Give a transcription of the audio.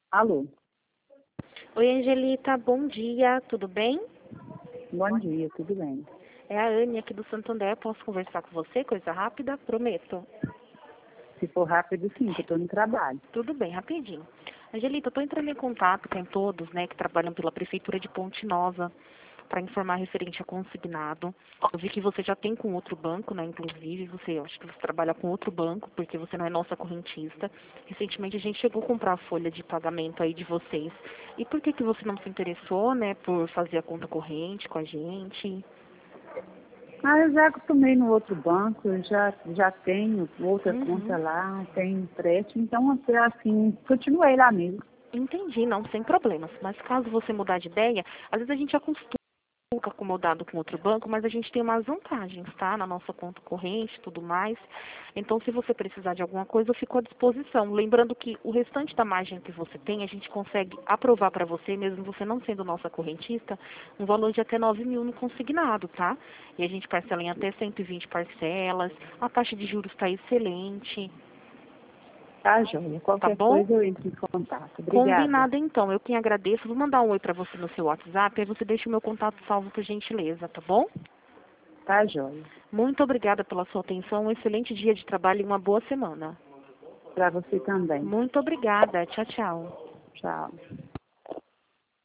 Alô, Oi, Angelita, bom dia, tudo bem? bom dia, tudo bem? É a Anne aqui do Santander, posso conversar com você? Coisa rápida? Prometo. Se for rápido, sim, que eu estou no trabalho. Tudo bem, rapidinho. Angelita, eu estou entrando em contato com todos, né, que trabalham pela Prefeitura de Ponte Nova, para informar referente a consignado. Eu vi que você já tem com outro banco, né, inclusive, eu acho que você trabalha com outro banco, porque você não é nossa correntista. Recentemente a gente chegou a comprar a folha de pagamento aí de vocês. E por que você não se interessou, né, por fazer a conta corrente com a gente? Ah, eu já acostumei no outro banco, eu já tenho outra conta Uhum. lá, tenho empréstimo, então assim, continuei lá mesmo. Entendi, não, sem problemas. Mas caso você mudar de ideia, às vezes a gente acostuma acomodado com outro banco, mas a gente tem umas vantagens, tá? Na nossa conta corrente e tudo mais. Então, se você precisar de alguma coisa, eu fico à disposição. Lembrando que o restante da margem que você tem, a gente consegue aprovar para você, mesmo você não sendo nossa correntista, um valor de até 9 mil no consignado, tá? E a gente parcela em até 120 parcelas, a taxa de juros está excelente, Tá, joia? tá Qualquer bom? coisa eu entro em contato. Obrigada. Combinado então, eu quem agradeço. Vou mandar um oi para você no seu WhatsApp, aí você deixa o meu contato salvo por gentileza, tá bom? Tá, joia? Muito obrigada pela sua atenção, um excelente dia de trabalho e uma boa semana. Para você também. Muito obrigada, tchau, tchau. Tchau.